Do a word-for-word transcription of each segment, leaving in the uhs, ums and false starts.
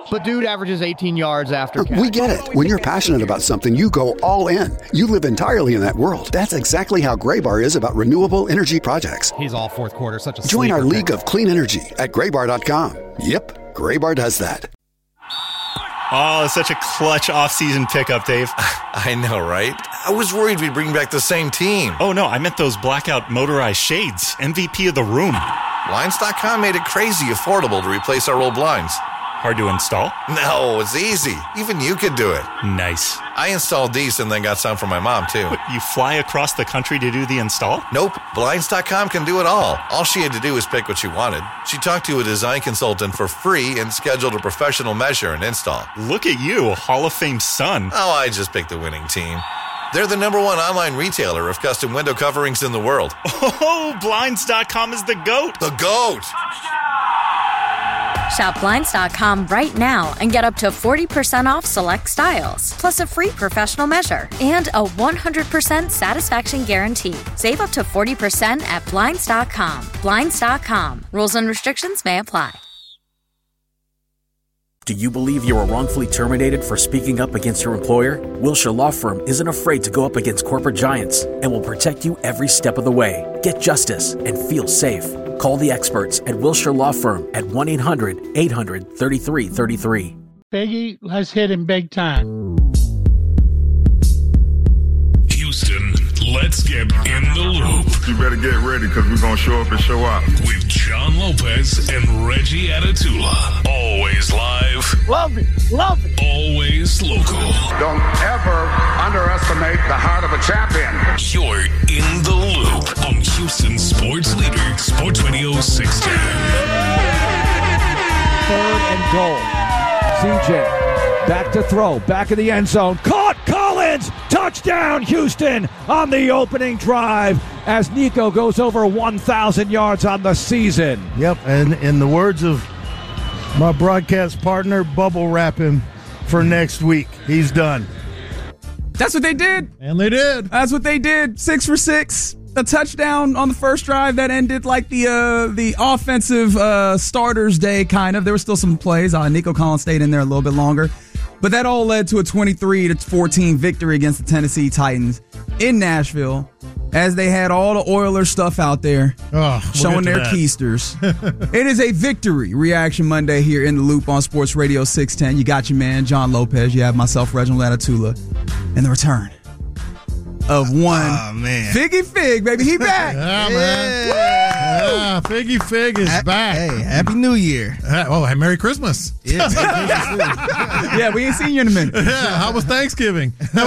But dude averages eighteen yards after catch. We get it. When you're passionate about something, you go all in. You live entirely in that world. That's exactly how Graybar is about renewable energy projects. He's all fourth quarter, such a Join our sleeper league pick. of clean energy at graybar dot com. Yep, Graybar does that. Oh, such a clutch off-season pickup, Dave. I know, right? I was worried we'd bring back the same team. Oh, no, I meant those blackout motorized shades. M V P of the room. Blinds dot com made it crazy affordable to replace our old blinds. Hard to install? No, it's easy. Even you could do it. Nice. I installed these and then got some for my mom, too. What, you fly across the country to do the install? Nope. Blinds dot com can do it all. All she had to do was pick what she wanted. She talked to a design consultant for free and scheduled a professional measure and install. Look at you, a Hall of Fame son. Oh, I just picked the winning team. They're the number one online retailer of custom window coverings in the world. Oh, Blinds dot com is the GOAT. The GOAT! Shop Blinds dot com right now and get up to forty percent off select styles, plus a free professional measure and a one hundred percent satisfaction guarantee. Save up to forty percent at Blinds dot com. Blinds dot com. Rules and restrictions may apply. Do you believe you were wrongfully terminated for speaking up against your employer? Wilshire Law Firm isn't afraid to go up against corporate giants and will protect you every step of the way. Get justice and feel safe. Call the experts at Wilshire Law Firm at one eight hundred eight hundred thirty-three thirty-three. Peggy, let's hit him big time. Houston, let's get in the loop. You better get ready because we're going to show up and show out. With John Lopez and Reggie Atatula. Always live. Love it. Love it. Always local. Don't ever underestimate the heart of a champion. You're in the loop on Houston Sports Leader, Sports Radio six ten. Third and goal. C J back to throw, back of the end zone. Caught Collins! Touchdown Houston on the opening drive as Nico goes over one thousand yards on the season. Yep, and in the words of my broadcast partner, bubble wrap him for next week. He's done. That's what they did. And they did. That's what they did. Six for six. A touchdown on the first drive that ended like the uh, the offensive uh, starters day, kind of. There were still some plays. Uh, Nico Collins stayed in there a little bit longer. But that all led to a twenty-three to fourteen victory against the Tennessee Titans in Nashville as they had all the Oilers stuff out there oh, we'll showing their keisters. It is a victory reaction Monday here in the Loop on Sports Radio six ten. You got your man, John Lopez. You have myself, Reginald Atatula. And the return of one oh, man. Figgy Fig, baby. He back. Yeah, man. Yeah, Figgy Fig is ha- back. Hey, Happy New Year. Uh, oh, Merry Christmas. Yeah, yeah, we ain't seen you in a minute. Yeah, how was Thanksgiving? That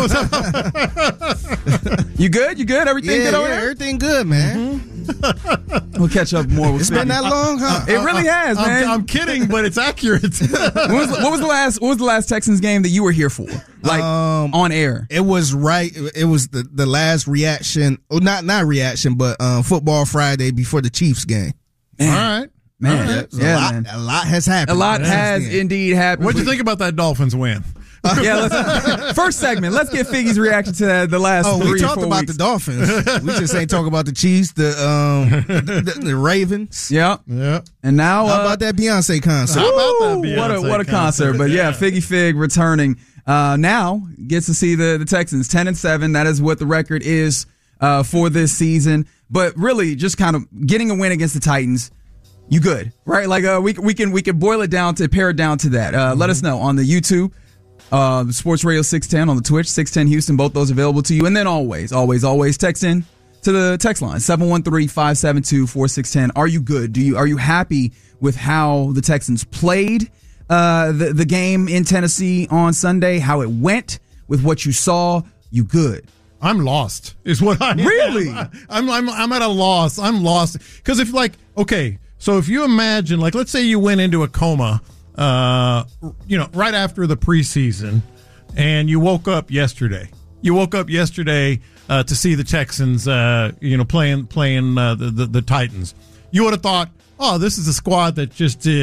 was You good? You good? Everything yeah, good over yeah, there? Everything good, man. Mm-hmm. We'll catch up more with It's been that long, huh? It really has, man. I'm, I'm kidding, but it's accurate. what, was, what was the last what was the last Texans game that you were here for? Like um, on air? It was right it was the, the last reaction, well, not not reaction, but um, Football Friday before the Chiefs game. Man. All right. Man, All right. So yeah, a lot, man. a lot has happened. A lot has game. indeed happened. What'd you think about that Dolphins win? Uh, yeah, let's, first segment. Let's get Figgy's reaction to that, the last oh, three we or talked four about weeks. the Dolphins. We just ain't talking about the Chiefs, the um, the, the Ravens. Yeah, yeah. And now, how uh, about that Beyonce concert? How about that Beyonce what a what a concert! concert. But yeah, yeah, Figgy Fig returning uh, now gets to see the the Texans ten and seven. That is what the record is uh, for this season. But really, just kind of getting a win against the Titans. You good, right? Like uh, we we can we can boil it down to pare it down to that. Uh, mm-hmm. Let us know on the YouTube. Uh, Sports Radio six ten on the Twitch, six ten Houston, both those available to you. And then always, always, always text in to the text line, seven one three, five seven two, four six one zero. Are you good? Do you Are you happy with how the Texans played uh, the, the game in Tennessee on Sunday, how it went with what you saw? You good? I'm lost is what I Really? am. I'm, I'm, I'm at a loss. I'm lost. Because if like, okay, so if you imagine, like, let's say you went into a coma Uh, you know, right after the preseason, and you woke up yesterday. You woke up yesterday uh, to see the Texans, uh, you know, playing playing uh, the, the the Titans. You would have thought, oh, this is a squad that just did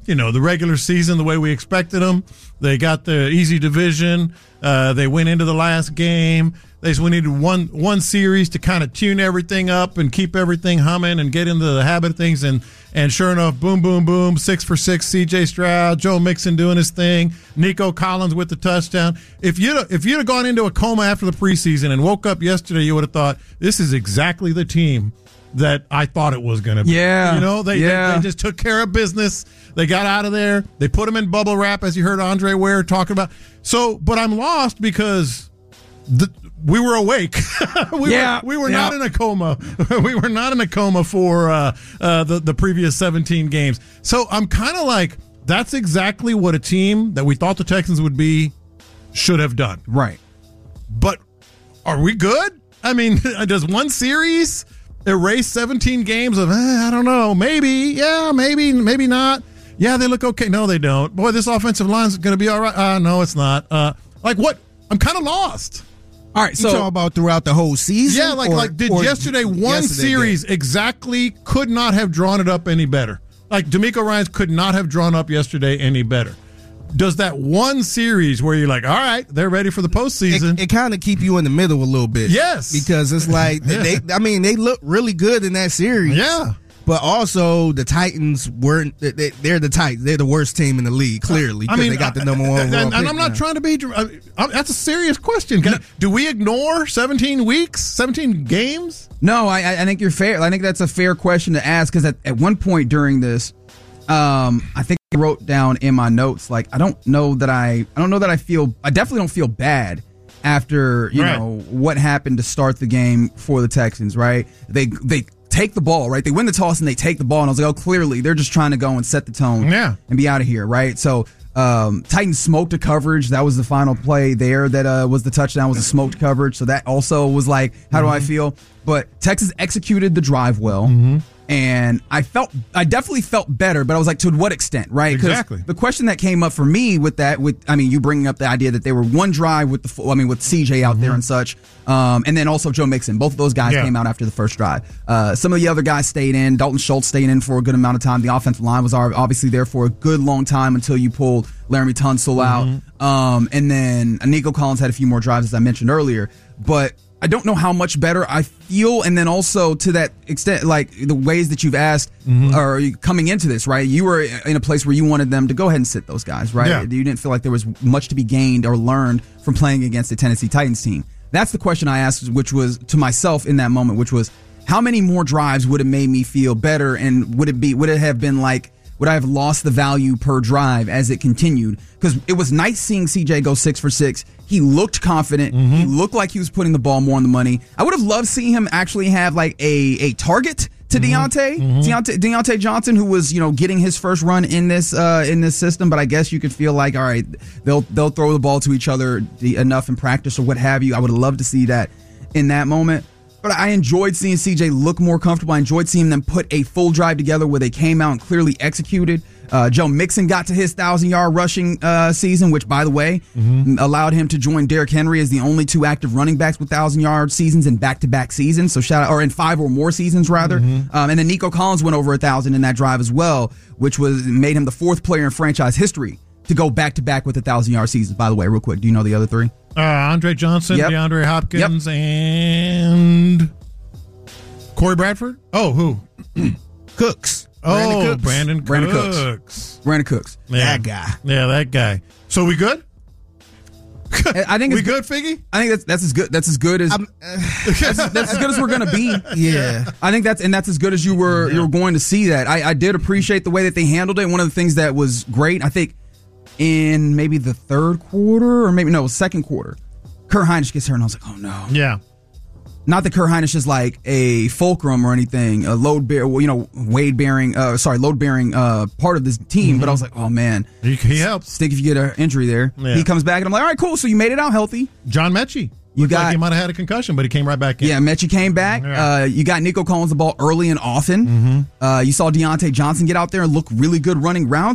you know, the regular season the way we expected them. They got the easy division. Uh, they went into the last game. They just we needed one one series to kind of tune everything up and keep everything humming and get into the habit of things. And and sure enough, boom, boom, boom, six for six. C J Stroud, Joe Mixon doing his thing, Nico Collins with the touchdown. If you if you'd have gone into a coma after the preseason and woke up yesterday, you would have thought this is exactly the team that I thought it was going to be. Yeah, you know, they, yeah. they they just took care of business. They got out of there. They put them in bubble wrap, as you heard Andre Ware talking about. So, but I'm lost because the. We were awake. we yeah, were, we were yeah. not in a coma. we were not in a coma for uh, uh, the, the previous seventeen games. So I'm kind of like, that's exactly what a team that we thought the Texans would be should have done. Right. But are we good? I mean, does one series erase seventeen games of, eh, I don't know, maybe, yeah, maybe, maybe not. Yeah, they look okay. No, they don't. Boy, this offensive line's going to be all right. Uh, no, it's not. Uh, like what? I'm kind of lost. All right, so you talking about throughout the whole season? Yeah, like or, like did yesterday one yesterday series game? exactly could not have drawn it up any better. Like D'Amico Ryans could not have drawn up yesterday any better. Does that one series where you're like, all right, they're ready for the postseason? It, it kind of keep you in the middle a little bit. Yes, because it's like yeah. they. I mean, they look really good in that series. Yeah. But also, the Titans weren't. They, they're the Titans. They're the worst team in the league, clearly, because I mean, they got the number one. And, and I'm not now. trying to be. Uh, that's a serious question. Can, do we ignore seventeen weeks, seventeen games? No, I, I think you're fair. I think that's a fair question to ask because at, at one point during this, um, I think I wrote down in my notes like I don't know that I I don't know that I feel I definitely don't feel bad after you right. know what happened to start the game for the Texans. Right? They they. Take the ball, right? They win the toss and they take the ball, and I was like, oh, clearly they're just trying to go and set the tone, yeah, and be out of here, right? So, um, Titans smoked a coverage. That was the final play there. That uh, was the touchdown. Was a smoked coverage. So that also was like, how mm-hmm. do I feel? But Texas executed the drive well, mm-hmm. and I felt, I definitely felt better. But I was like, to what extent, right? Exactly. The question that came up for me with that, with I mean, you bringing up the idea that they were one drive with the, I mean, with C J out mm-hmm. there and such. Um, and then also Joe Mixon. Both of those guys yeah. came out after the first drive. Uh, some of the other guys stayed in. Dalton Schultz stayed in for a good amount of time. The offensive line was obviously there for a good long time until you pulled Laramie Tunsil mm-hmm. out. Um, and then Nico Collins had a few more drives, as I mentioned earlier. But I don't know how much better I feel. And then also to that extent, like the ways that you've asked mm-hmm. or coming into this, right? You were in a place where you wanted them to go ahead and sit those guys, right? Yeah. You didn't feel like there was much to be gained or learned from playing against the Tennessee Titans team. That's the question I asked, which was to myself in that moment, which was how many more drives would have made me feel better? And would it be, would it have been like, would I have lost the value per drive as it continued? Because it was nice seeing C J go six for six. He looked confident. Mm-hmm. He looked like he was putting the ball more on the money. I would have loved seeing him actually have like a, a target to mm-hmm. Deontay, mm-hmm. Deontay, Deontay Johnson, who was, you know, getting his first run in this uh, in this system. But I guess you could feel like, all right, they'll they'll throw the ball to each other enough in practice or what have you. I would have loved to see that in that moment. But I enjoyed seeing C J look more comfortable. I enjoyed seeing them put a full drive together where they came out and clearly executed. Uh, Joe Mixon got to his thousand-yard rushing uh, season, which, by the way, mm-hmm. allowed him to join Derrick Henry as the only two active running backs with thousand-yard seasons in back-to-back seasons. So shout out, or in five or more seasons, rather. Mm-hmm. Um, and then Nico Collins went over a thousand in that drive as well, which was made him the fourth player in franchise history to go back-to-back with a thousand-yard seasons. By the way, real quick, do you know the other three? Uh, Andre Johnson, yep. DeAndre Hopkins, yep. and Corey Bradford. Oh, who? Cooks. Oh, Brandon Cooks. Brandon, Brandon Cooks. Cooks. Brandon Cooks. Yeah. That guy. Yeah, that guy. So we good? I think we it's good, Figgy? I think that's that's as good. That's as good as uh, that's, that's as good as we're gonna be. Yeah, I think that's and that's as good as you were yeah. you were going to see that. I, I did appreciate the way that they handled it. One of the things that was great, I think, in maybe the third quarter or maybe no second quarter, Kurt Hinish gets hurt, and I was like, oh no. Yeah. Not that Kurt Hinish is like a fulcrum or anything, a load bear, you know, weight bearing, uh, sorry, load bearing uh, part of this team. Mm-hmm. But I was like, oh man, he, he helps. Stink if you get an injury there. Yeah. He comes back and I'm like, all right, cool. So you made it out healthy. John Mechie. You Looked got like he might have had a concussion, but he came right back in. Yeah, Mechie came back. Yeah. Uh, you got Nico Collins the ball early and often. Mm-hmm. Uh, you saw Deontay Johnson get out there and look really good running routes.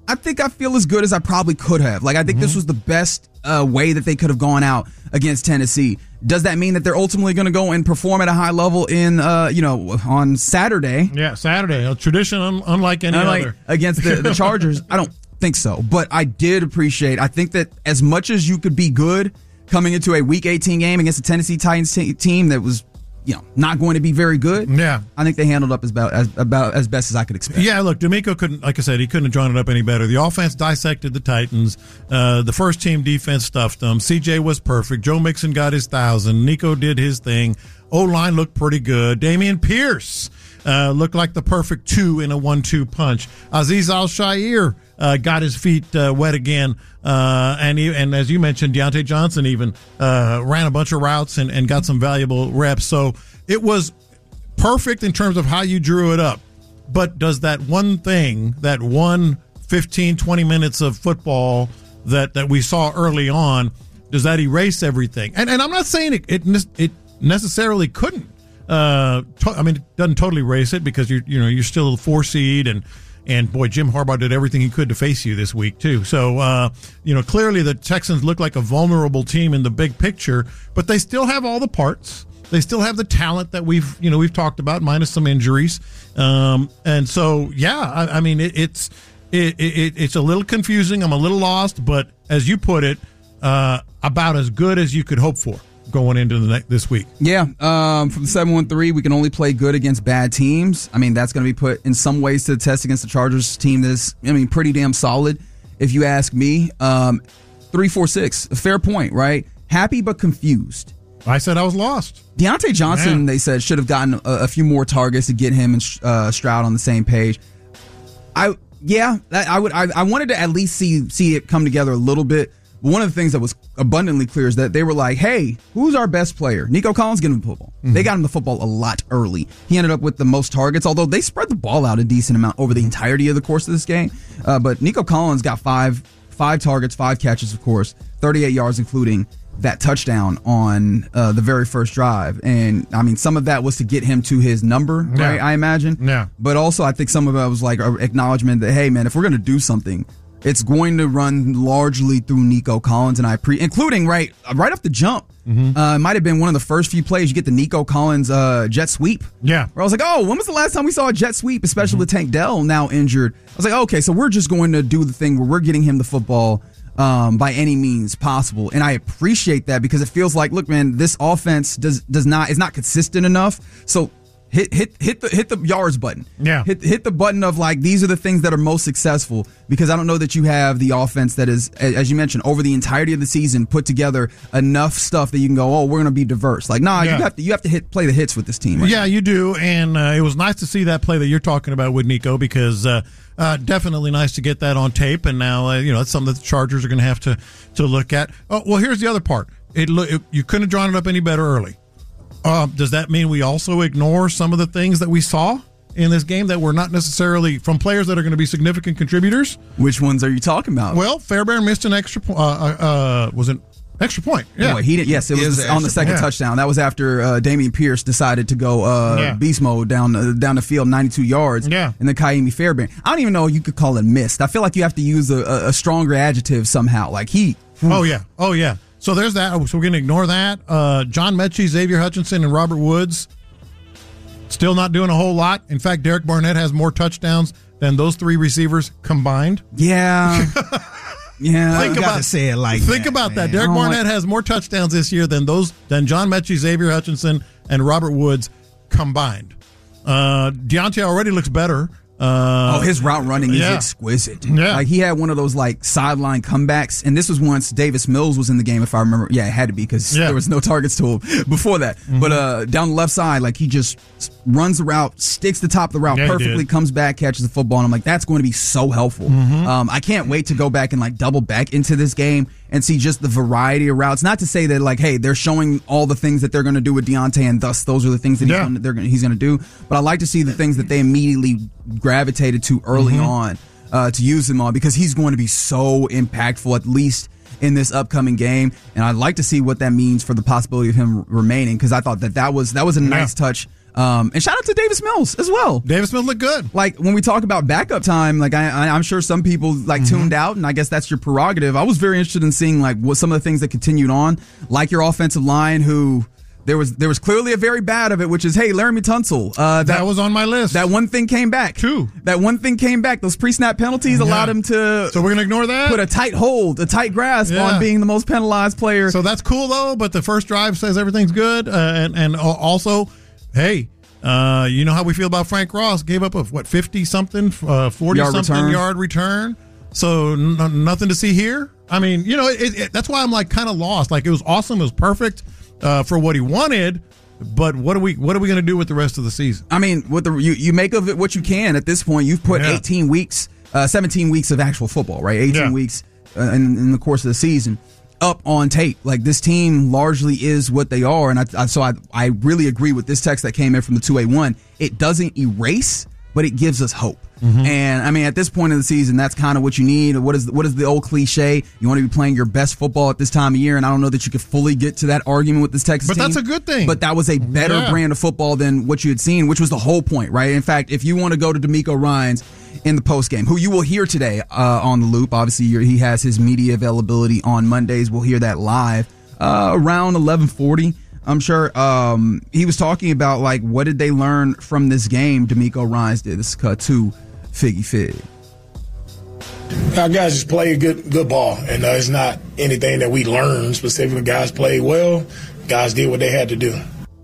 I think I feel as good as I probably could have. Like, I think mm-hmm. this was the best uh, way that they could have gone out against Tennessee. Does that mean that they're ultimately going to go and perform at a high level in, uh, you know, on Saturday? Yeah, Saturday. A tradition un- unlike any unlike other. Against the, the Chargers? I don't think so. But I did appreciate, I think that as much as you could be good coming into a Week eighteen game against a Tennessee Titans t- team that was, you know, not going to be very good. Yeah, I think they handled up as about as about as best as I could expect. Yeah, look, D'Amico couldn't, like I said, he couldn't have drawn it up any better. The offense dissected the Titans. Uh, the first team defense stuffed them. C J was perfect. Joe Mixon got his thousand. Nico did his thing. O-line looked pretty good. Dameon Pierce uh, looked like the perfect two in a one two punch. Azeez Al-Shaair uh, got his feet uh, wet again. Uh, and he, and as you mentioned, Deontay Johnson even uh, ran a bunch of routes and, and got some valuable reps. So it was perfect in terms of how you drew it up. But does that one thing, that one fifteen, twenty minutes of football that, that we saw early on, does that erase everything? And and I'm not saying it it, it necessarily couldn't. Uh, to, I mean, it doesn't totally erase it because you're you know you're still a four seed and. And, boy, Jim Harbaugh did everything he could to face you this week, too. So, uh, you know, clearly the Texans look like a vulnerable team in the big picture, but they still have all the parts. They still have the talent that we've, you know, we've talked about, minus some injuries. Um, and so, yeah, I, I mean, it, it's it, it, it's a little confusing. I'm a little lost, but as you put it, uh, about as good as you could hope for going into the next, this week. Yeah, um, from the seven one three, we can only play good against bad teams. I mean, that's going to be put in some ways to the test against the Chargers team that's, I mean, pretty damn solid, if you ask me. Um, three four six, a fair point, right? Happy but confused. I said I was lost. Deontay Johnson, Man. they said, should have gotten a, a few more targets to get him and uh, Stroud on the same page. I Yeah, I would. I, I wanted to at least see see it come together a little bit. One of the things that was abundantly clear is that they were like, hey, who's our best player? Nico Collins, get him the football. Mm-hmm. They got him the football a lot early. He ended up with the most targets, although they spread the ball out a decent amount over the entirety of the course of this game. Uh, but Nico Collins got five five targets, five catches, of course, thirty-eight yards, including that touchdown on uh, the very first drive. And, I mean, some of that was to get him to his number, yeah. right, I imagine. Yeah. But also I think some of it was like an acknowledgement that, hey, man, if we're going to do something, it's going to run largely through Nico Collins, and I pre, including right right off the jump. Mm-hmm. Uh, it might have been one of the first few plays you get the Nico Collins uh, jet sweep. Yeah, where I was like, oh, when was the last time we saw a jet sweep, especially mm-hmm. with Tank Dell now injured? I was like, okay, so we're just going to do the thing where we're getting him the football um, by any means possible, and I appreciate that because it feels like, look, man, this offense does does not is not consistent enough, so. Hit hit hit the hit the yards button. Yeah. Hit hit the button of like these are the things that are most successful because I don't know that you have the offense that is, as you mentioned, over the entirety of the season put together enough stuff that you can go, oh, we're gonna be diverse. Like, nah, yeah. you have to you have to hit play the hits with this team. Right yeah, now. You do, and uh, it was nice to see that play that you're talking about with Nico because uh, uh, definitely nice to get that on tape. And now uh, you know it's something that the Chargers are going to have to to look at. Oh, well, here's the other part. It, it you couldn't have drawn it up any better early. Uh, does that mean we also ignore some of the things that we saw in this game that were not necessarily from players that are going to be significant contributors? Which ones are you talking about? Well, Fairbairn missed an extra point. Uh, uh, was an extra point. Yeah, Boy, he did. Yes, it was on the second yeah. touchdown. That was after uh, Dameon Pierce decided to go uh, yeah. beast mode down uh, down the field, ninety-two yards. Yeah, and then Kaimi Fairbairn. I don't even know if you could call it missed. I feel like you have to use a, a stronger adjective somehow. Like he. Oh yeah. Oh yeah. So there's that. So we're going to ignore that. Uh, John Mechie, Xavier Hutchinson, and Robert Woods still not doing a whole lot. In fact, Derek Barnett has more touchdowns than those three receivers combined. Yeah. yeah. Think about say it like Think that, about man. that. Derek Barnett has more touchdowns this year than those than John Mechie, Xavier Hutchinson, and Robert Woods combined. Uh, Deontay already looks better. Uh, oh, his route running is yeah. exquisite. Yeah. Like he had one of those like sideline comebacks, and this was once Davis Mills was in the game, if I remember. Yeah, it had to be because yeah. there was no targets to him before that. Mm-hmm. But uh, down the left side, like he just runs the route, sticks the top of the route yeah, perfectly, comes back, catches the football, and I'm like, that's going to be so helpful. Mm-hmm. Um, I can't wait to go back and like double back into this game and see just the variety of routes. Not to say that like, hey, they're showing all the things that they're going to do with Deontay, and thus those are the things that yeah. he's gonna, they're gonna, he's going to do. But I like to see the things that they immediately gravitated to early mm-hmm. on uh, to use him on because he's going to be so impactful, at least in this upcoming game. And I'd like to see what that means for the possibility of him remaining because I thought that that was that was a nice yeah. touch Um, and shout out to Davis Mills as well. Davis Mills looked good. Like when we talk about backup time, like I, I, I'm sure some people like mm-hmm. tuned out, and I guess that's your prerogative. I was very interested in seeing like what some of the things that continued on, like your offensive line, who there was there was clearly a very bad of it, which is hey, Laramie Tunsil. Uh, that, that was on my list. That one thing came back. Two. That one thing came back. Those pre-snap penalties yeah. allowed him to. So we're gonna ignore that. Put a tight hold, a tight grasp yeah. on being the most penalized player. So that's cool though. But the first drive says everything's good, uh, and and also, hey. Uh, you know how we feel about Frank Ross. Gave up a, what, fifty-something, uh, forty-something yard return. So n- nothing to see here. I mean, you know, it, it, that's why I'm like kind of lost. Like it was awesome. It was perfect uh, for what he wanted. But what are we what are we going to do with the rest of the season? I mean, what the you, you make of it what you can at this point. You've put yeah. eighteen weeks, uh, seventeen weeks of actual football, right? eighteen yeah. weeks uh, in, in the course of the season. Up on tape. Like this team largely is what they are. And I, I so I, I really agree with this text that came in from the two A one. It doesn't erase, but it gives us hope. Mm-hmm. And I mean, at this point in the season, that's kind of what you need. What is what is the old cliche? You want to be playing your best football at this time of year. And I don't know that you could fully get to that argument with this Texas but team. But that's a good thing. But that was a better yeah. brand of football than what you had seen, which was the whole point, right? In fact, if you want to go to D'Amico Ryans in the postgame, who you will hear today uh, on the Loop. Obviously, you're, he has his media availability on Mondays. We'll hear that live uh, around eleven forty. I'm sure um, he was talking about like what did they learn from this game. D'Amico Ryans did. This is cut to Figgy Fig. Our guys just play good, good ball, and uh, it's not anything that we learned specifically. Guys played well. Guys did what they had to do.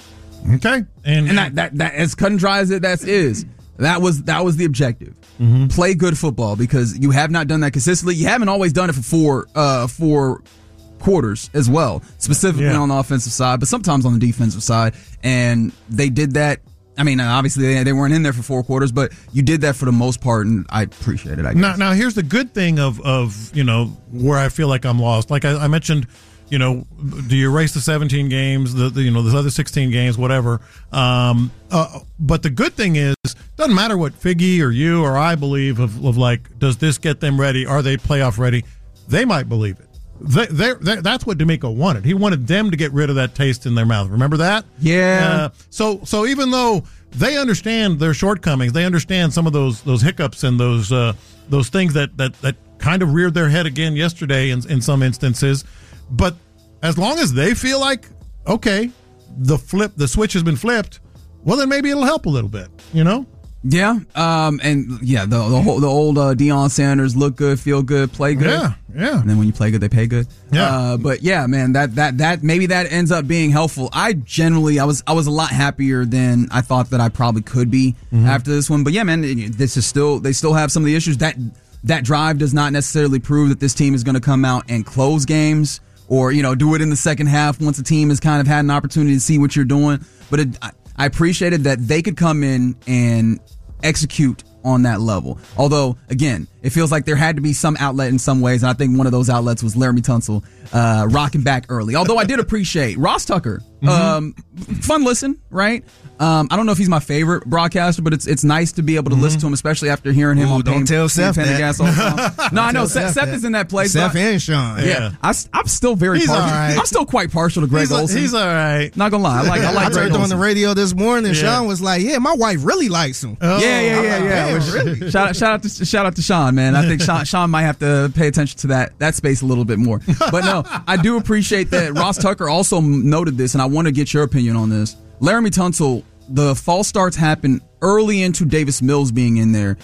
Okay, and, and that, that that as cut and dry as it that is, that was that was the objective. Mm-hmm. Play good football because you have not done that consistently. You haven't always done it for four, uh, four quarters as well, specifically yeah. on the offensive side, but sometimes on the defensive side. And they did that. I mean, obviously they, they weren't in there for four quarters, but you did that for the most part, and I appreciate it. I guess. Now, now here's the good thing of of you know where I feel like I'm lost. Like I, I mentioned. You know, do you erase the seventeen games, the, the you know, the other sixteen games, whatever? Um, uh, but the good thing is, doesn't matter what Figgy or you or I believe of, of like, does this get them ready? Are they playoff ready? They might believe it. They, they're, they're, that's what D'Amico wanted. He wanted them to get rid of that taste in their mouth. Remember that? Yeah. Uh, so, so even though they understand their shortcomings, they understand some of those those hiccups and those uh, those things that, that that kind of reared their head again yesterday in in some instances. But as long as they feel like, okay, the flip, the switch has been flipped, well, then maybe it'll help a little bit, you know? Yeah, um, and yeah, the the, whole, the old uh, Deion Sanders, look good, feel good, play good. Yeah, yeah. And then when you play good, they pay good. Yeah. Uh, but yeah, man, that that that maybe that ends up being helpful. I generally, I was I was a lot happier than I thought that I probably could be mm-hmm. after this one. But yeah, man, this is still they still have some of the issues. That that drive does not necessarily prove that this team is going to come out and close games. Or, you know, do it in the second half once the team has kind of had an opportunity to see what you're doing. But it, I, I appreciated that they could come in and execute on that level. Although, again, it feels like there had to be some outlet in some ways. And I think one of those outlets was Laramie Tunsil uh, rocking back early. Although I did appreciate Ross Tucker. Mm-hmm. Um, fun listen, right? Um, I don't know if he's my favorite broadcaster, but it's it's nice to be able to mm-hmm. listen to him, especially after hearing him Ooh, on don't Pain, tell Seth Pain that. Gas all the time. No, I know Seth, Seth is in that place. Seth and Sean. Yeah, yeah. I, I'm still very he's partial. Right. I'm still quite partial to Greg he's Olson. A, he's all right. Not gonna lie, I like I like I Greg turned Olson. on the radio this morning. Yeah. Sean was like, "Yeah, my wife really likes him." Oh, yeah, yeah, yeah, like, yeah. Which, really? Shout out, shout out to shout out to Sean, man. I think Sean, Sean might have to pay attention to that that space a little bit more. But no, I do appreciate that. Ross Tucker also noted this, and I want to get your opinion on this. Laramie Tunsil, the false starts happened early into Davis Mills being in there,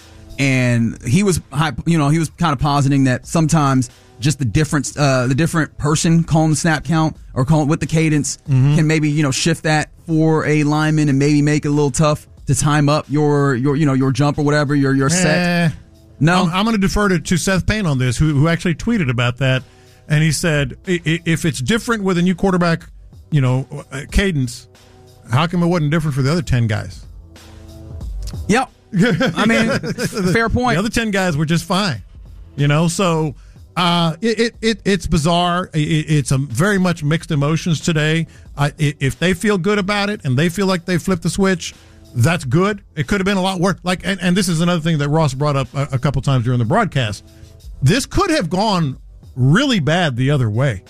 and he was, you know, he was kind of positing that sometimes just the difference, uh, the different person calling the snap count or calling with the cadence mm-hmm. can maybe, you know, shift that for a lineman and maybe make it a little tough to time up your your you know your jump or whatever your your set. Eh, no, I'm, I'm going to defer to, to Seth Payne on this, who who actually tweeted about that, and he said if it's different with a new quarterback, you know, cadence. How come it wasn't different for the other ten guys? Yep. I mean, fair point. The other ten guys were just fine, you know. So uh, it, it it it's bizarre. It, it's a very much mixed emotions today. I, if they feel good about it and they feel like they flipped the switch, that's good. It could have been a lot worse. Like, and, and this is another thing that Ross brought up a, a couple times during the broadcast. This could have gone really bad the other way.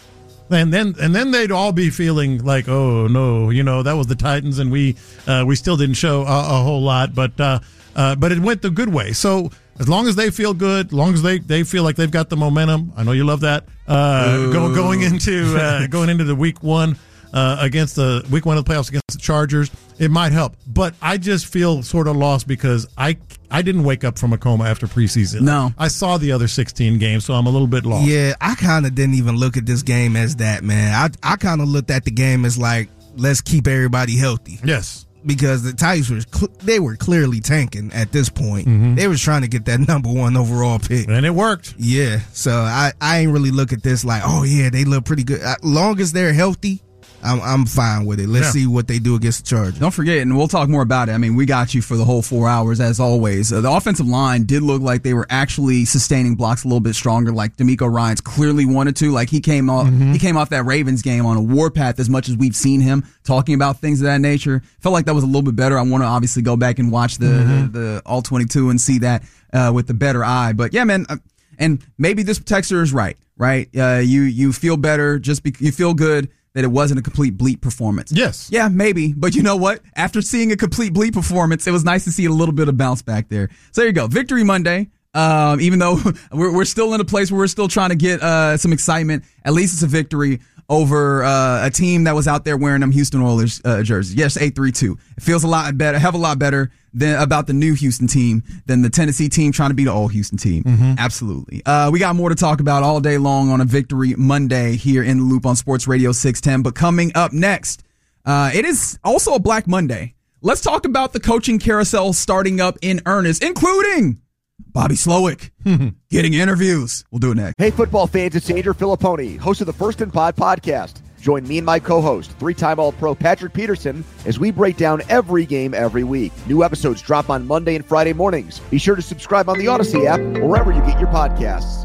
And then and then they'd all be feeling like, oh no, you know, that was the Titans, and we uh, we still didn't show a, a whole lot, but uh, uh, but it went the good way. So as long as they feel good, as long as they, they feel like they've got the momentum, I know you love that. Uh, go, going into uh, going into the week one uh, against the week one of the playoffs against the Chargers, it might help. But I just feel sort of lost because I I didn't wake up from a coma after preseason. No. I saw the other sixteen games, so I'm a little bit lost. Yeah, I kind of didn't even look at this game as that, man. I I kind of looked at the game as like, let's keep everybody healthy. Yes. Because the Titans were cl- they were clearly tanking at this point. Mm-hmm. They was trying to get that number one overall pick, and it worked. Yeah, so I I ain't really look at this like, oh yeah, they look pretty good. As long as they're healthy, I'm I'm fine with it. Let's yeah. see what they do against the Chargers. Don't forget, and we'll talk more about it. I mean, we got you for the whole four hours as always. Uh, the offensive line did look like they were actually sustaining blocks a little bit stronger. Like D'Amico Ryans clearly wanted to. Like he came off, mm-hmm. he came off that Ravens game on a warpath. As much as we've seen him talking about things of that nature, felt like that was a little bit better. I want to obviously go back and watch the mm-hmm. the, the all twenty-two and see that uh, with the better eye. But yeah, man, uh, and maybe this texter is right. Right, uh, you you feel better, just be, you feel good that it wasn't a complete bleep performance. Yes. Yeah, maybe. But you know what? After seeing a complete bleep performance, it was nice to see a little bit of bounce back there. So there you go. Victory Monday. Um, even though we're, we're still in a place where we're still trying to get uh, some excitement, at least it's a victory over uh, a team that was out there wearing them Houston Oilers uh, jerseys. Yes, eight three two. It feels a lot better, a hell of a lot better than about the new Houston team than the Tennessee team trying to beat the old Houston team. Mm-hmm. Absolutely. Uh, we got more to talk about all day long on a Victory Monday here in the Loop on Sports Radio six ten. But coming up next, uh, it is also a Black Monday. Let's talk about the coaching carousel starting up in earnest, including Bobby Slowick getting interviews. We'll do it next. Hey, football fans, it's Andrew Filipponi, host of the First and Pod podcast. Join me and my co-host, three-time All-Pro Patrick Peterson, as we break down every game every week. New episodes drop on Monday and Friday mornings. Be sure to subscribe on the Odyssey app or wherever you get your podcasts.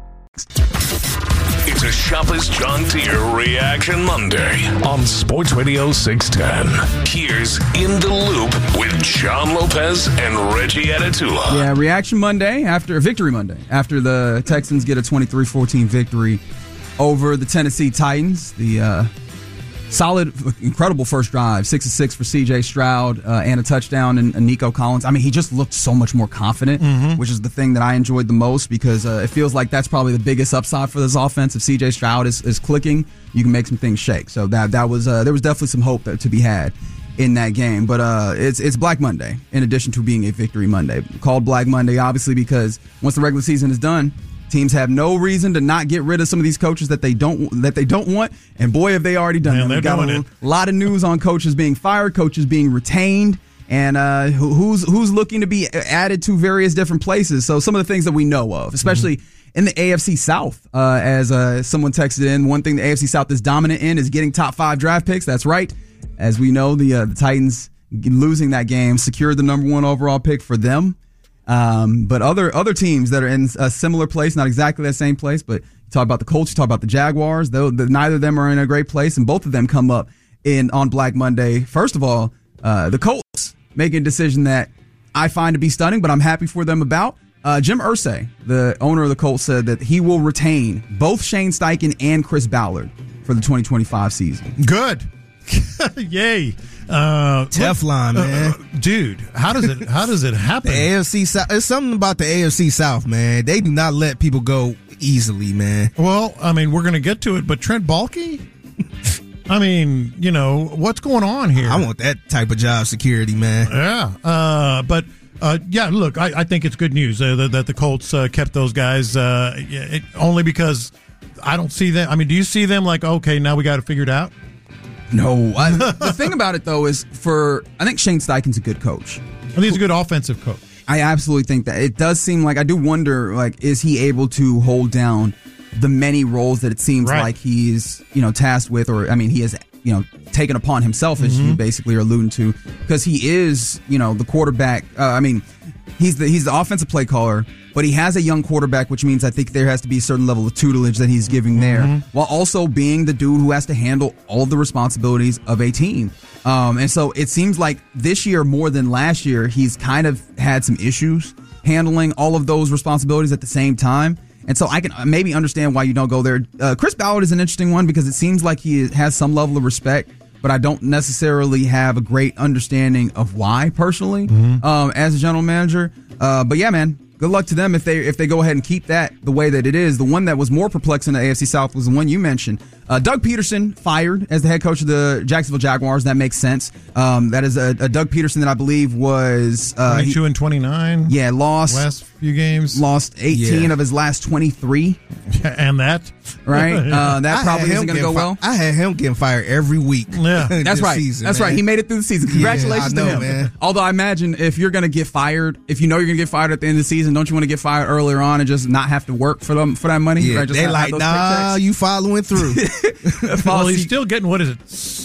It's a Shopper's John Deere Reaction Monday on Sports Radio six ten. Here's In the Loop with John Lopez and Reggie Atatula. Yeah, Reaction Monday after Victory Monday after the Texans get a twenty-three fourteen victory over the Tennessee Titans. The uh, solid, incredible first drive, six to six for C J Stroud uh, and a touchdown, and, and Nico Collins. I mean, he just looked so much more confident, mm-hmm. which is the thing that I enjoyed the most because uh, it feels like that's probably the biggest upside for this offense. If C J Stroud is, is clicking, you can make some things shake. So that that was uh, there was definitely some hope that, to be had in that game. But uh, it's it's Black Monday in addition to being a Victory Monday. Called Black Monday obviously because once the regular season is done, teams have no reason to not get rid of some of these coaches that they don't that they don't want, and boy, have they already done Man, it. We've got a it. lot of news on coaches being fired, coaches being retained, and uh, who, who's who's looking to be added to various different places. So some of the things that we know of, especially mm-hmm. in the A F C South, uh, as uh, someone texted in, one thing the A F C South is dominant in is getting top five draft picks. That's right. As we know, the uh, the Titans losing that game secured the number one overall pick for them. Um, but other other teams that are in a similar place, not exactly that same place, but you talk about the Colts, you talk about the Jaguars, though the, neither of them are in a great place, and both of them come up in on Black Monday. First of all, uh, the Colts making a decision that I find to be stunning, but I'm happy for them about. Uh, Jim Irsay, the owner of the Colts, said that he will retain both Shane Steichen and Chris Ballard for the twenty twenty-five season. Good. Yay. Uh, Teflon, look, man, uh, dude. How does it? How does it happen? The A F C South. It's something about the A F C South, man. They do not let people go easily, man. Well, I mean, we're going to get to it, but Trent Baalke. I mean, you know what's going on here? I want that type of job security, man. Yeah, uh, but uh, yeah, look, I, I think it's good news uh, that, that the Colts uh, kept those guys uh, it, only because I don't see them. I mean, do you see them like okay, now we got to figure it out? No. I, the thing about it, though, is for I think Shane Steichen's a good coach. I think he's a good offensive coach. I absolutely think that. It does seem like I do wonder, like, is he able to hold down the many roles that it seems right. like he's, you know, tasked with, or I mean, he has, you know, taken upon himself, as mm-hmm. you basically are alluding to, because he is, you know, the quarterback. Uh, I mean, he's the he's the offensive play caller. But he has a young quarterback, which means I think there has to be a certain level of tutelage that he's giving there, mm-hmm. while also being the dude who has to handle all the responsibilities of a team. Um, and so it seems like this year more than last year, he's kind of had some issues handling all of those responsibilities at the same time. And so I can maybe understand why you don't go there. Uh, Chris Ballard is an interesting one because it seems like he has some level of respect, but I don't necessarily have a great understanding of why personally mm-hmm. um, as a general manager. Uh, but yeah, man, good luck to them if they if they go ahead and keep that the way that it is. The one that was more perplexing in the A F C South was the one you mentioned. Uh, Doug Peterson fired as the head coach of the Jacksonville Jaguars. That makes sense. Um, that is a, a Doug Peterson that I believe was uh, twenty-two and twenty-nine. Yeah, lost last few games. Lost eighteen yeah. of his last twenty-three. And that right? Uh, that I probably isn't going to go fi- well. I had him getting fired every week. Yeah, that's right. Season, that's man. right. He made it through the season. Congratulations yeah, I know, to him. Man. Although I imagine if you're going to get fired, if you know you're going to get fired at the end of the season, don't you want to get fired earlier on and just not have to work for them for that money? Yeah, right? Just they like, nah, you following through. Well, he's still getting, what is it,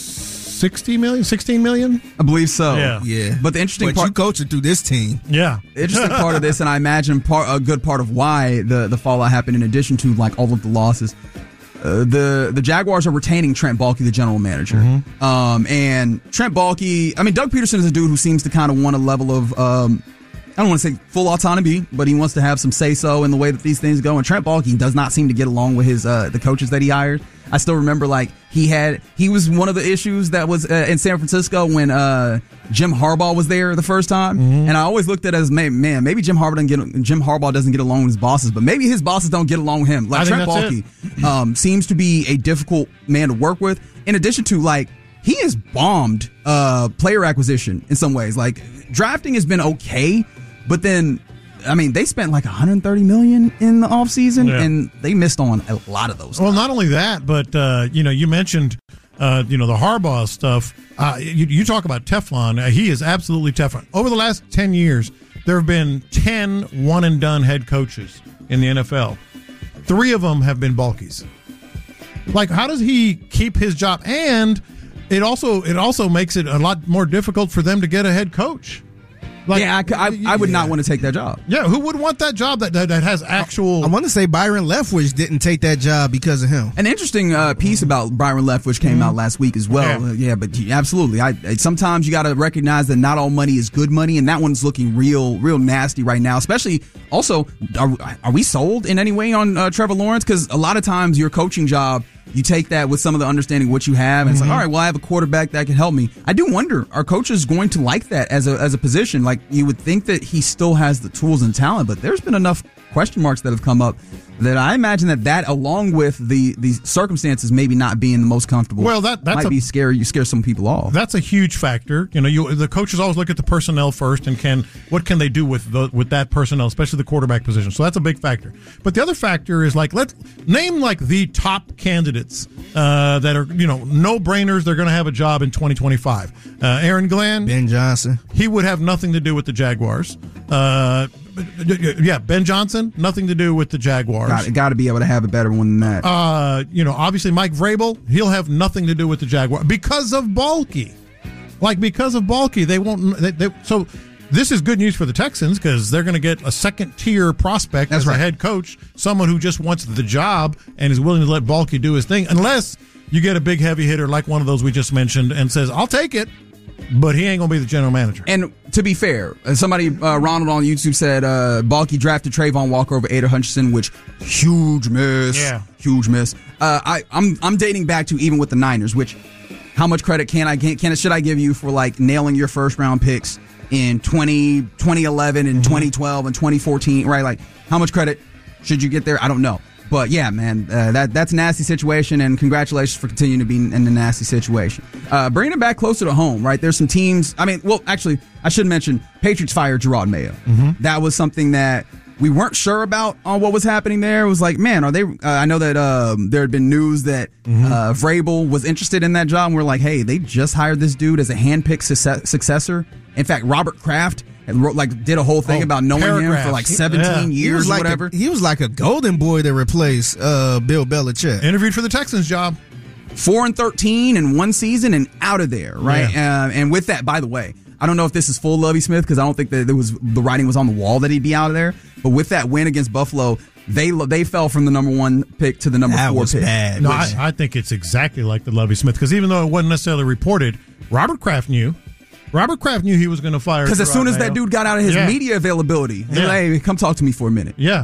sixty million, sixteen million? I believe so. Yeah. yeah. But the interesting but part. you coaching through this team. Yeah. The interesting part of this, and I imagine part a good part of why the, the fallout happened in addition to like all of the losses. Uh, the the Jaguars are retaining Trent Baalke, the general manager. Mm-hmm. Um, and Trent Baalke, I mean, Doug Peterson is a dude who seems to kind of want a level of, um, I don't want to say full autonomy, but he wants to have some say-so in the way that these things go. And Trent Baalke does not seem to get along with his uh, the coaches that he hired. I still remember, like, he had he was one of the issues that was uh, in San Francisco when uh, Jim Harbaugh was there the first time. Mm-hmm. And I always looked at it as, man, man maybe Jim Harbaugh doesn't get Jim Harbaugh doesn't get along with his bosses, but maybe his bosses don't get along with him. Like, Trent Baalke um, seems to be a difficult man to work with. In addition to, like, he has bombed uh, player acquisition in some ways. Like, drafting has been okay, but then, I mean, they spent like one hundred thirty million dollars in the offseason, yeah. and they missed on a lot of those. Well, not only that, but, uh, you know, you mentioned, uh, you know, the Harbaugh stuff. Uh, you, you talk about Teflon. Uh, he is absolutely Teflon. Over the last ten years, there have been ten one-and-done head coaches in the N F L. Three of them have been Baalke's. Like, how does he keep his job? And it also it also makes it a lot more difficult for them to get a head coach. Like, yeah, I, I, I would yeah. not want to take that job. Yeah, who would want that job that that, that has actual... I, I want to say Byron Leftwich didn't take that job because of him. An interesting uh, piece about Byron Leftwich came mm-hmm. out last week as well. Yeah, uh, yeah but absolutely. I, I Sometimes you got to recognize that not all money is good money, and that one's looking real real nasty right now. Especially, also, are, are we sold in any way on uh, Trevor Lawrence? Because a lot of times your coaching job... You take that with some of the understanding of what you have, and it's mm-hmm. like, all right, well, I have a quarterback that can help me. I do wonder, are coaches going to like that as a as a position? Like, you would think that he still has the tools and talent, but there's been enough question marks that have come up that I imagine that that, along with the, the circumstances maybe not being the most comfortable, well, that that's might a, be scary. You scare some people off. That's a huge factor. You know, you, the coaches always look at the personnel first, and can what can they do with the, with that personnel, especially the quarterback position. So that's a big factor. But the other factor is, like, let's name like the top candidates uh, that are, you know, no brainers. They're going to have a job in twenty twenty-five. Uh, Aaron Glenn, Ben Johnson. He would have nothing to do with the Jaguars. Uh, yeah, Ben Johnson, nothing to do with the Jaguars. Got, got to be able to have a better one than that. Uh, you know, obviously Mike Vrabel, he'll have nothing to do with the Jaguars because of Baalke. Like, because of Baalke, they won't. They, they, so this is good news for the Texans because they're going to get a second tier prospect That's as right. a head coach, someone who just wants the job and is willing to let Baalke do his thing, unless you get a big heavy hitter like one of those we just mentioned and says, I'll take it. But he ain't going to be the general manager. And to be fair, somebody, uh, Ronald on YouTube said uh, Baalke drafted Trayvon Walker over Aidan Hutchinson, which huge miss. Yeah. Huge miss. Uh, I, I'm I'm dating back to even with the Niners, which how much credit can I can, can should I give you for like nailing your first round picks in twenty, twenty eleven and mm-hmm. twenty twelve and twenty fourteen, right? Like, how much credit should you get there? I don't know. But yeah, man, uh, that that's a nasty situation, and congratulations for continuing to be in, in a nasty situation. Uh, bringing it back closer to home, right? There's some teams. I mean, well, actually, I should mention Patriots fired Gerard Mayo. Mm-hmm. That was something that we weren't sure about on what was happening there. It was like, man, are they? Uh, I know that um, there had been news that mm-hmm. uh, Vrabel was interested in that job, and we're like, hey, they just hired this dude as a handpicked success- successor. In fact, Robert Kraft. And wrote, like, did a whole thing oh, about knowing him for like seventeen yeah. years like or whatever. A, he was like a golden boy to replace uh, Bill Belichick. Interviewed for the Texans job. Four and thirteen in one season and out of there, right? Yeah. Uh, and with that, by the way, I don't know if this is full Lovie Smith because I don't think that there was the writing was on the wall that he'd be out of there. But with that win against Buffalo, they they fell from the number one pick to the number that four was pick. Bad. No, I, I think it's exactly like the Lovie Smith because even though it wasn't necessarily reported, Robert Kraft knew. Robert Kraft knew he was going to fire. Because as soon as Mayo. that dude got out of his yeah. media availability, he yeah. was like, hey, come talk to me for a minute. Yeah.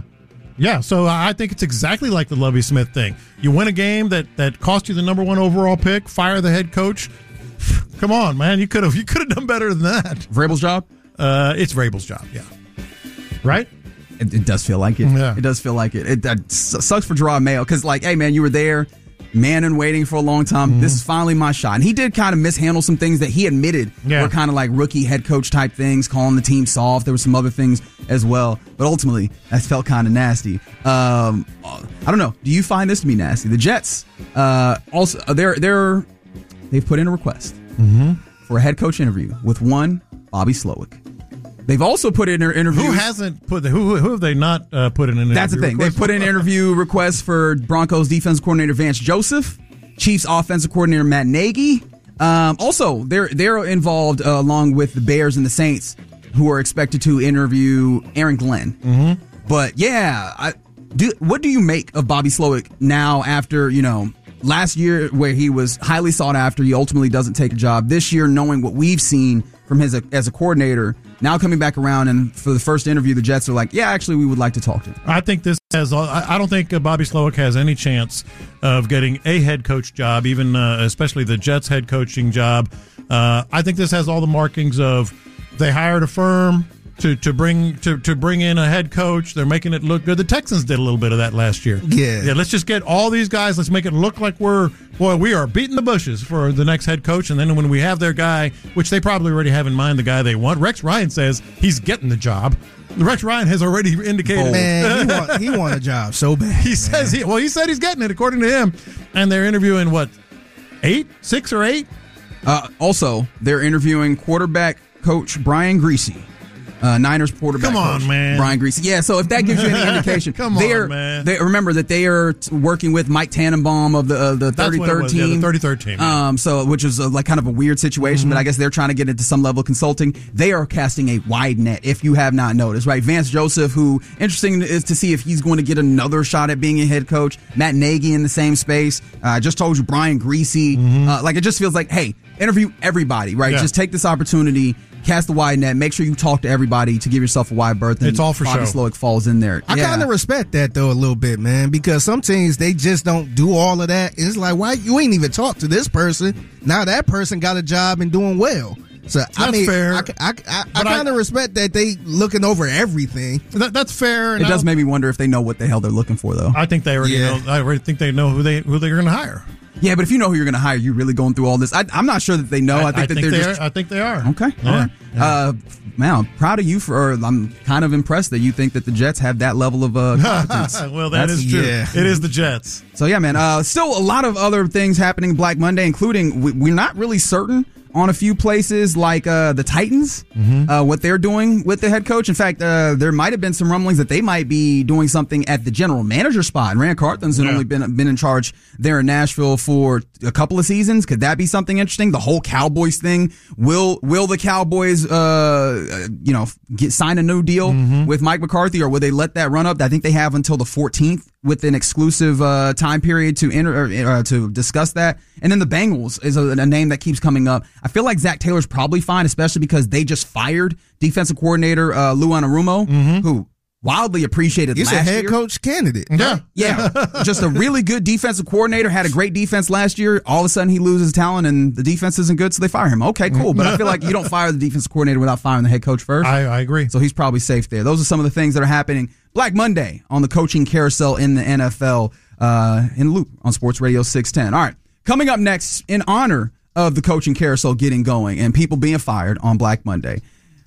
Yeah, so I think it's exactly like the Lovie Smith thing. You win a game that, that cost you the number one overall pick, fire the head coach. Come on, man. You could have you could have done better than that. Vrabel's job? Uh, it's Vrabel's job, yeah. Right? It, it does feel like it. Yeah. It does feel like it. It, it sucks for Gerard Mayo because, like, hey, man, you were there, man, and waiting for a long time. Mm-hmm. This is finally my shot. And he did kind of mishandle some things that he admitted yeah. were kind of like rookie head coach type things, calling the team soft. There were some other things as well. But ultimately, that felt kind of nasty. Um, I don't know. Do you find this to be nasty? The Jets, uh, also, they're, they're, they've put in a request mm-hmm. for a head coach interview with one Bobby Slowick. They've also put in their interview. Who hasn't put the, who who have they not uh, put in an interview? That's the thing. They've put in interview requests for Broncos defensive coordinator Vance Joseph, Chiefs offensive coordinator Matt Nagy. Um, also, they're they're involved uh, along with the Bears and the Saints, who are expected to interview Aaron Glenn. Mm-hmm. But yeah, I, do, what do you make of Bobby Slowick now after, you know, last year where he was highly sought after, he ultimately doesn't take a job. This year, knowing what we've seen from his as a coordinator, now coming back around, and for the first interview, the Jets are like, yeah, actually, we would like to talk to him. I think this has, I don't think Bobby Slowick has any chance of getting a head coach job, even uh, especially the Jets head coaching job. Uh, I think this has all the markings of they hired a firm to, to bring to, to bring in a head coach. They're making it look good. The Texans did a little bit of that last year. Yeah. Yeah, let's just get all these guys. Let's make it look like we're, boy, we are beating the bushes for the next head coach. And then when we have their guy, which they probably already have in mind, the guy they want, Rex Ryan says he's getting the job. Rex Ryan has already indicated. Man, he want, he want a job so bad. He says he, well, he said he's getting it, according to him. And they're interviewing, what, eight, six or eight? Uh, also, they're interviewing quarterback coach Brian Griese. Uh, Niners quarterback. Come on, coach, man. Brian Griese. Yeah, so if that gives you any indication, come they on, are, man. They, remember that they are t- working with Mike Tannenbaum of the uh, the thirty-third team. Yeah, the thirty-third team. Yeah. Um, so which is uh, like kind of a weird situation, mm-hmm. but I guess they're trying to get into some level of consulting. They are casting a wide net, if you have not noticed, right? Vance Joseph, who interesting is to see if he's going to get another shot at being a head coach. Matt Nagy in the same space. Uh, I just told you Brian Griese. Mm-hmm. Uh, like it just feels like, hey, interview everybody, right? Yeah. Just take this opportunity. Cast the wide net. Make sure you talk to everybody to give yourself a wide berth. And it's all for Bobby show. Slowick falls in there. I yeah. kind of respect that though a little bit, man, because some teams they just don't do all of that. It's like, why you ain't even talk to this person? Now that person got a job and doing well. So that's I mean, fair. I, I, I, I kind of respect that they looking over everything. That, that's fair. It does make me wonder if they know what the hell they're looking for, though. I think they already Yeah. know. I already think they know who they who they're going to hire. Yeah, but if you know who you're going to hire, you're really going through all this. I, I'm not sure that they know. I, I, think I that think they're they just. Are, I think they are. Okay. Yeah. All right. Yeah. Uh, man, I'm proud of you for. I'm kind of impressed that you think that the Jets have that level of uh, competence. Well, that That's, is true. yeah. It is the Jets. So yeah, man. Uh, still a lot of other things happening Black Monday, including we, we're not really certain on a few places like uh, the Titans, mm-hmm. uh, what they're doing with the head coach. In fact, uh, there might have been some rumblings that they might be doing something at the general manager spot. And Rand Carthen's yeah. only been been in charge there in Nashville for a couple of seasons. Could that be something interesting? The whole Cowboys thing. Will will the Cowboys, uh, you know, get sign a new deal mm-hmm. with Mike McCarthy, or will they let that run up? I think they have until the fourteenth with an exclusive uh, time period to enter or, uh, to discuss that. And then the Bengals is a, a name that keeps coming up. I feel like Zach Taylor's probably fine, especially because they just fired defensive coordinator uh, Lou Anarumo, mm-hmm. who wildly appreciated He's last a head year. coach candidate. Yeah. Yeah, just a really good defensive coordinator, had a great defense last year. All of a sudden he loses talent and the defense isn't good, so they fire him. Okay, cool. But I feel like you don't fire the defensive coordinator without firing the head coach first. I, I agree. So he's probably safe there. Those are some of the things that are happening Black Monday on the coaching carousel in the N F L uh, in Loop on Sports Radio six ten. All right, coming up next, in honor of the coaching carousel getting going and people being fired on Black Monday,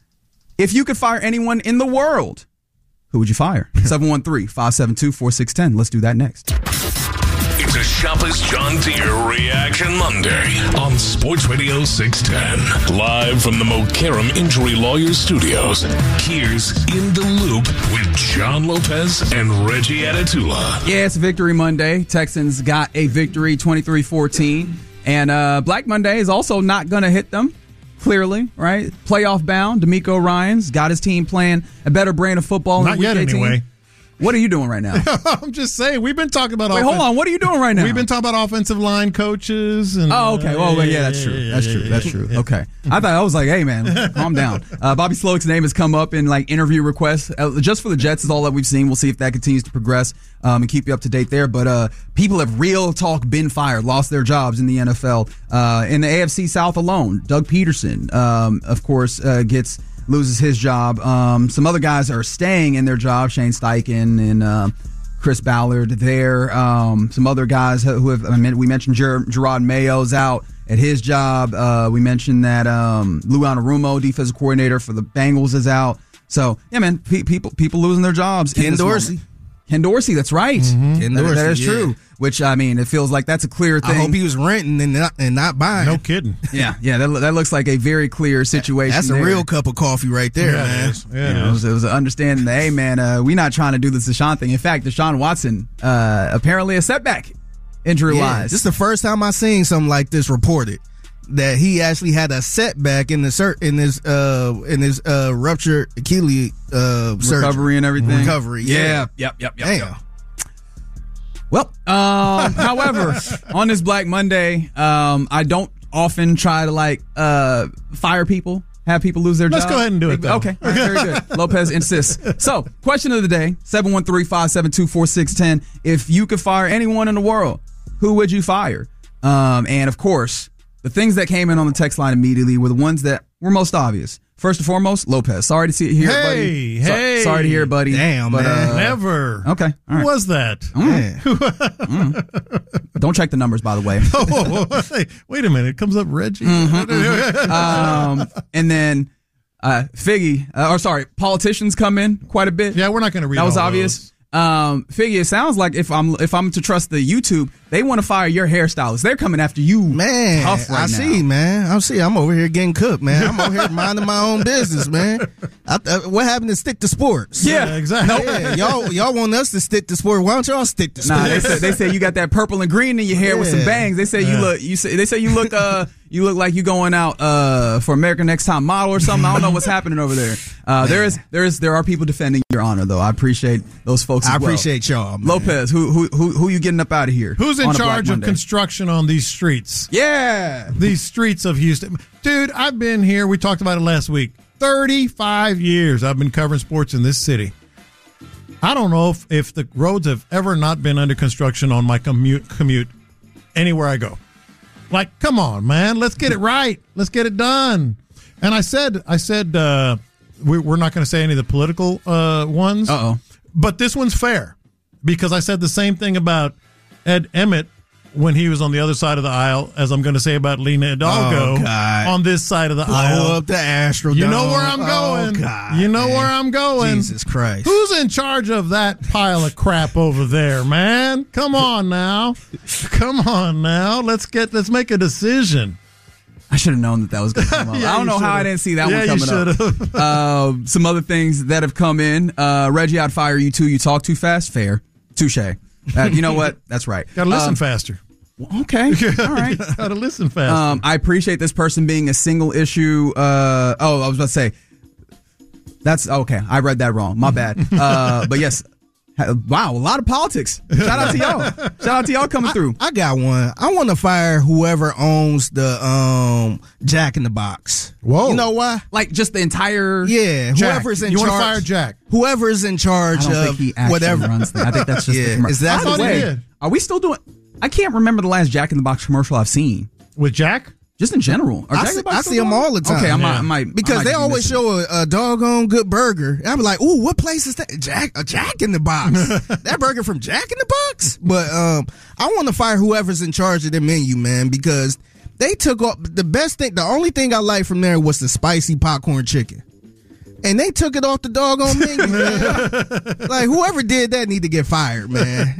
if you could fire anyone in the world, who would you fire? seven one three, five seven two, four six one zero. Let's do that next. It's a Shoppers John Deere Reaction Monday on Sports Radio six ten. Live from the Mokaram Injury Lawyers Studios, here's In the Loop with John Lopez and Reggie Atatula. Yeah, it's Victory Monday. Texans got a victory, twenty-three fourteen. And uh, Black Monday is also not going to hit them. Clearly, right? Playoff bound. DeMeco Ryans got his team playing a better brand of football. Not in yet, eighteen. anyway. What are you doing right now? I'm just saying, we've been talking about. Wait, offen- hold on. What are you doing right now? We've been talking about offensive line coaches. And, oh, okay. Well, yeah, yeah, that's true. yeah, That's yeah, true. yeah, That's yeah, true. yeah. Okay. I thought I was like, hey, man, calm down. Uh, Bobby Slowick's name has come up in like interview requests. Uh, just for the Jets is all that we've seen. We'll see if that continues to progress um, and keep you up to date there. But uh, people have real talk been fired, lost their jobs in the N F L. Uh, in the A F C South alone, Doug Peterson, um, of course, uh, gets loses his job. Um, some other guys are staying in their job. Shane Steichen and uh, Chris Ballard there. Um, some other guys who have, I mean, we mentioned Ger- Gerard Mayo's out at his job. Uh, we mentioned that um, Lou Anarumo, defensive coordinator for the Bengals, is out. So, yeah, man, pe- people people losing their jobs. Ken Dorsey. Moment. Ken Dorsey, that's right. Mm-hmm. Ken That- Dorsey, that is yeah. true. Which, I mean, it feels like that's a clear thing. I hope he was renting and not, and not buying. No kidding. Yeah, yeah, that, that looks like a very clear situation. That's a there. real cup of coffee right there, Yeah, it man. is. Yeah, You it know, it, is. was, it was an understanding that, hey, man, uh, we're not trying to do this Deshaun thing. In fact, Deshaun Watson, uh, apparently a setback injury Yeah, wise. this is the first time I seen something like this reported. That he actually had a setback in the cert in his uh in his uh ruptured Achilles uh surgery. recovery and everything. Recovery, yeah. Yep, yep, yep, Damn. yep. Well, um, however, on this Black Monday, um, I don't often try to like uh, fire people, have people lose their Let's job. go ahead and do it, though. Okay, all right, very good. Lopez insists. So, question of the day: seven one three, five seven two, four six one zero. If you could fire anyone in the world, who would you fire? Um, and of course, the things that came in on the text line immediately were the ones that were most obvious. First and foremost, Lopez. Sorry to see it here, Hey, buddy. So- hey. sorry to hear it, buddy. Damn, But, man. uh, Never. Okay, all Who right. was that? Mm. Mm. Don't check the numbers, by the way. Oh, hey, wait a minute. It comes up Reggie. um, and then uh, Figgy, uh, or sorry, politicians come in quite a bit. Yeah, we're not going to read That was all obvious. Um, Figgy, it sounds like if I'm if I'm to trust the YouTube, they want to fire your hairstylist. They're coming after you, Man, Tough right I now. see, man. I see. I'm over here getting cooked, man. I'm over here minding my own business, man. I, uh, what happened to stick to sports? Yeah, Yeah, exactly. Yeah, y'all, y'all want us to stick to sport? Why don't y'all stick to sports? Nah, they say they say you got that purple and green in your hair with some Yeah. bangs. They say you Yeah. look you say they say you look uh you look like you going out uh for American Next Top Model or something. I don't know what's happening over there. Uh, there is there is there are people defending your honor though. I appreciate those folks. I as well. appreciate y'all, man. Lopez, who who who who you getting up out of here? Who's in on a Black charge of Monday? construction on these streets? Yeah. These streets of Houston. Dude, I've been here. We talked about it last week. thirty-five years I've been covering sports in this city. I don't know if, if the roads have ever not been under construction on my commute commute anywhere I go. Like, come on, man. Let's get it right. Let's get it done. And I said, I said, uh, we, we're not going to say any of the political uh, ones. Uh-oh. But this one's fair because I said the same thing about Ed Emmett when he was on the other side of the aisle as I'm going to say about Lena Hidalgo Oh, God. on this side of the Blow aisle. up the Astrodome. You know where I'm Oh, going. God, you know man. where I'm going. Jesus Christ. Who's in charge of that pile of crap over there, man? Come on now. Come on now. Let's get let's make a decision. I should have known that that was going to come up. Yeah, I don't you know how I should've. didn't see that Yeah, one you coming up. should've. Uh, some other things that have come in. Uh, Reggie, I'd fire you too. You talk too fast. Fair. Touche. Uh, you know what? That's right. Gotta listen Um, faster. Okay. All right. Gotta listen faster. Um, I appreciate this person being a single issue. Uh, oh, I was about to say. That's okay. I read that wrong. My bad. Uh, but yes. Wow, a lot of politics. Shout out to y'all. Shout out to y'all coming through. I got one. I want to fire whoever owns the um Jack in the Box. Whoa. You know why? Like just the entire. Yeah, Jack. whoever's in You charge. wanna fire Jack? Whoever's in charge I don't of think he actually whatever. runs things. I think that's just Yeah, the commercial. is that By the the way? way, are we still doing? I can't remember the last Jack in the Box commercial I've seen. With Jack? Just in general. Are I Jack in see, the Box I still see them going? all the time. Okay, I might, Yeah. I might I Because might they be always missing. show a, a doggone good burger. I'm like, ooh, what place is that? Jack, a Jack in the Box. That burger from Jack in the Box. But um, I want to fire whoever's in charge of the menu, man, because they took off the best thing. The only thing I liked from there was the spicy popcorn chicken. And they took it off the doggone menu, man. Like, whoever did that need to get fired, man.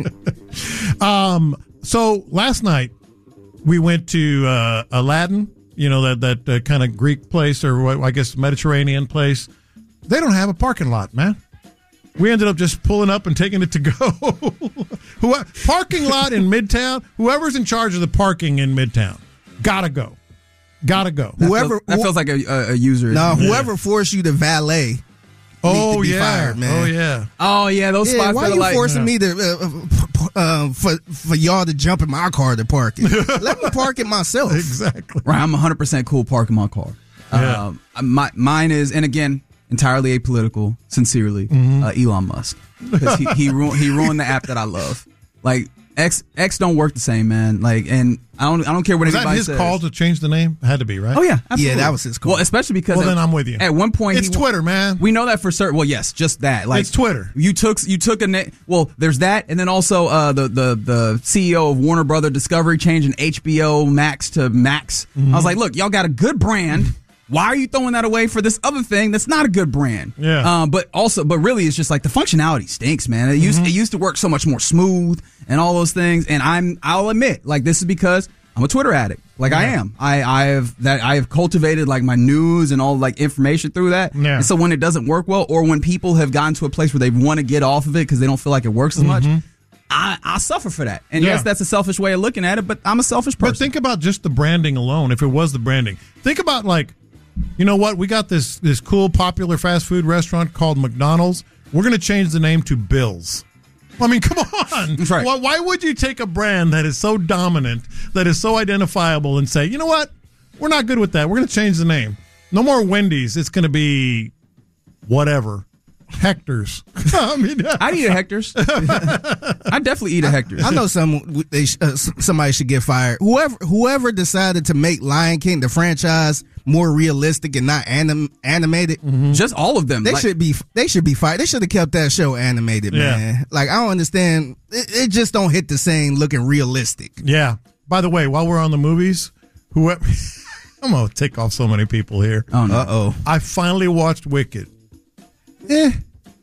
Um. So last night we went to uh, Aladdin. You know that that uh, kind of Greek place, or what, I guess Mediterranean place. They don't have a parking lot, man. We ended up just pulling up and taking it to go. Who, parking lot in Midtown. Whoever's in charge of the parking in Midtown, gotta go. Gotta go. That Whoever feels, that feels like a, a, a user. Now, issue. whoever forced you to valet Oh, need to be yeah. fired, man. Oh, yeah. Oh, yeah, those Yeah, spots why that are are you like, forcing me to uh, uh, uh, for for y'all to jump in my car to park it? Let me park it myself. Exactly. right, I'm one hundred percent cool parking my car. Yeah. Um, my, mine is, and again, entirely apolitical, sincerely, Mhm. uh, Elon Musk. Because he, he, ru- he ruined the app that I love. Like, X X don't work the same, man. Like, and I don't I don't care what Was that anybody his says. call to change the name? Had to be, right? Oh yeah, absolutely. Yeah, that was his call. Well, especially because Well, at, then I'm with you. At one point, It's he, Twitter, man. We know that for certain. Well, yes, just that. Like It's Twitter. You took you took a name. Well, there's that, and then also uh, the the the C E O of Warner Brother Discovery changing H B O Max to Max. Mm-hmm. I was like, look, y'all got a good brand. Why are you throwing that away for this other thing that's not a good brand? Yeah. Um, but also, but really, it's just like the functionality stinks, man. It used Mm-hmm. it used to work so much more smooth and all those things. And I'm I'll admit, like this is because I'm a Twitter addict. Like I Yeah. am. I I have that I have cultivated like my news and all like information through that. Yeah. And so when it doesn't work well, or when people have gotten to a place where they want to get off of it because they don't feel like it works as much, I I suffer for that. And Mm-hmm. Yeah. yes, that's a selfish way of looking at it, but I'm a selfish person. But think about just the branding alone. If it was the branding, think about like, you know what? We got this this cool, popular fast food restaurant called McDonald's. We're going to change the name to Bill's. I mean, come on. That's right. Why, why would you take a brand that is so dominant, that is so identifiable, and say, you know what? We're not good with that. We're going to change the name. No more Wendy's. It's going to be whatever. Hector's. I mean, I'd eat a Hector's. I'd definitely eat a Hector's. I know some they sh- uh, somebody should get fired. Whoever whoever decided to make Lion King the franchise more realistic and not anim- animated, Just all of them. they Like- should be they should be fired. They should have kept that show animated, Yeah. man. Like I don't understand. It, it just don't hit the same looking realistic. Yeah. By the way, while we're on the movies, whoever I'm gonna take off so many people here. Oh no. Uh oh. I finally watched Wicked. Eh.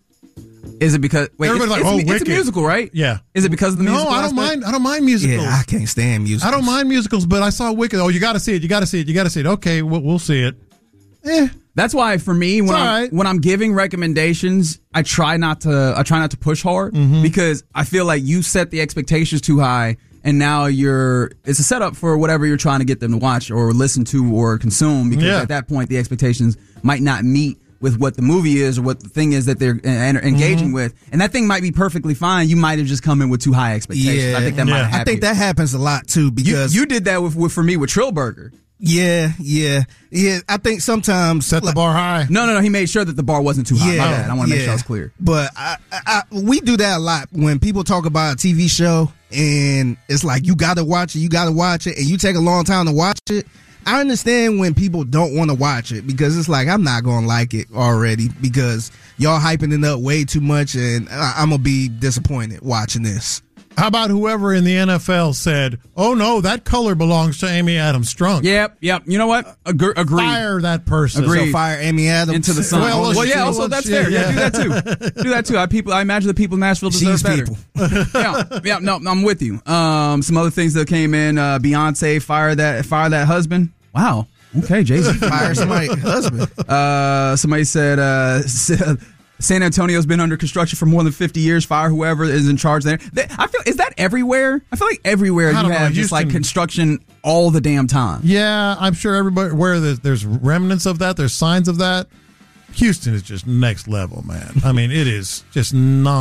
Is it because wait? It's, Everybody's like, it's, "Oh, it's a Wicked." musical, right? Yeah. Is it because of the No, musical? I don't aspect? mind. I don't mind musicals. Yeah, I can't stand music. I don't mind musicals, but I saw Wicked. Oh, you got to see it. You got to see it. You got to see it. Okay, we'll, we'll see it. Eh. That's why for me, when It's I'm, all right. when I'm giving recommendations, I try not to I try not to push hard Mm-hmm. because I feel like you set the expectations too high, and now you're it's a setup for whatever you're trying to get them to watch or listen to or consume. Because Yeah. at that point, the expectations might not meet with what the movie is or what the thing is that they're uh, engaging Mm-hmm. with, and that thing might be perfectly fine. You might have just come in with too high expectations. Yeah, I think that might Yeah. have I think that happens a lot too you, because you did that with, with for me with Trillburger. yeah, yeah, yeah. I think sometimes Set the like- bar high. No, no, no. He made sure that the bar wasn't too high. Yeah, My bad. I want to make yeah. sure it's clear. But I, I, I, we do that a lot when people talk about a T V show and it's like you got to watch it, you got to watch it, and you take a long time to watch it. I understand when people don't want to watch it because it's like I'm not gonna like it already because y'all hyping it up way too much, and I, I'm gonna be disappointed watching this. How about whoever in the N F L said, "Oh no, that color belongs to Amy Adams Strunk"? Yep, yep. You know what? Agre- agreed. Fire that person. Agreed. So fire Amy Adams Into the sun. Well, Well, well, yeah. she- Also, well, that's she- fair. Yeah, yeah. do that too. Do that too. I people. I imagine the people in Nashville deserve She's better. people. yeah, yeah. No, I'm with you. Um, some other things that came in. Uh, Beyonce fire that fire that husband. Wow. Okay, Jay Z. Fire somebody husband. Uh, somebody said uh, San Antonio's been under construction for more than fifty years. Fire whoever is in charge there. They, I feel is that everywhere? I feel like everywhere I you don't know, have just like Houston- construction all the damn time. Yeah, I'm sure everybody where there's, there's remnants of that, there's signs of that. Houston is just next level, man. I mean, it is just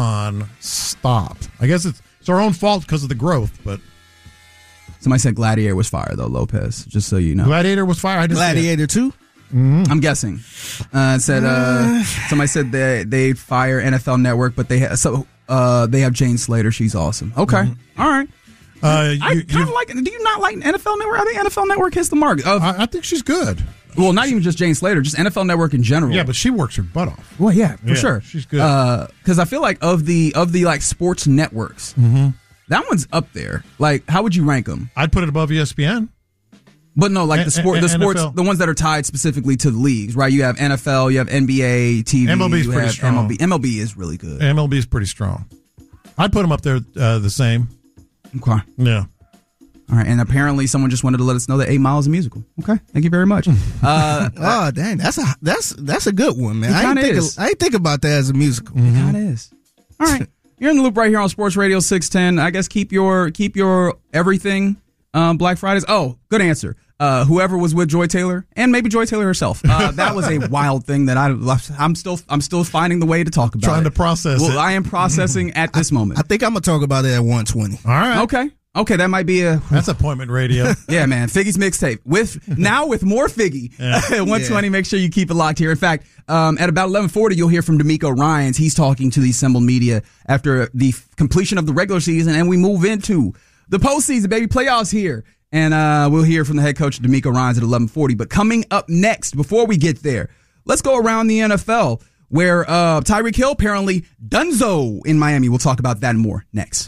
non-stop. I guess it's it's our own fault because of the growth, but Somebody said Gladiator was fire though, Lopez. Just so you know. Gladiator was fire. I didn't see it. Gladiator two. I'm guessing. Uh, it said uh, somebody said they they fire N F L Network, but they ha- so uh, they have Jane Slater. She's awesome. Okay, all right. Uh, I you- kind of like. Do you not like N F L Network? I think N F L Network hits the mark. Of, I, I think she's good. well, not even just Jane Slater, just N F L Network in general. Yeah, but she works her butt off. well, yeah, for Yeah, sure. she's good. Because I feel like of the of the like sports networks, Mm-hmm. that one's up there. Like, how would you rank them? I'd put it above E S P N. But no, like A- the sport, a- the sports, N F L. the ones that are tied specifically to the leagues, right? You have N F L, you have N B A, T V, M L B is you pretty have strong. M L B. M L B is really good. M L B is pretty strong. I'd put them up there uh, the same. Okay. Yeah. All right, and apparently someone just wanted to let us know that Eight Mile is a musical. Okay, thank you very much. Uh, Oh dang, that's a that's that's a good one, man. It I ain't kinda think is. of, I ain't think about that as a musical. It kind of is. All right, you're in the loop right here on Sports Radio six ten. I guess keep your keep your everything um, Black Fridays. Oh, good answer. uh, whoever was with Joy Taylor and maybe Joy Taylor herself. Uh, that was a wild thing that I, I'm still I'm still finding the way to talk about. Trying it. to process well, it. I am processing at this moment. I think I'm gonna talk about it at one twenty. All right. Okay. Okay, that might be a that's appointment radio. Yeah, man. Figgy's mixtape with now with more Figgy at one twenty. Yeah. Make sure you keep it locked here. In fact, um, at about eleven forty, you'll hear from D'Amico Ryans. He's talking to the assembled media after the f- completion of the regular season, and we move into the postseason. Baby, playoffs here, and uh, we'll hear from the head coach D'Amico Ryans at eleven forty. But coming up next, before we get there, let's go around the N F L where uh, Tyreek Hill apparently donezo in Miami. We'll talk about that and more next.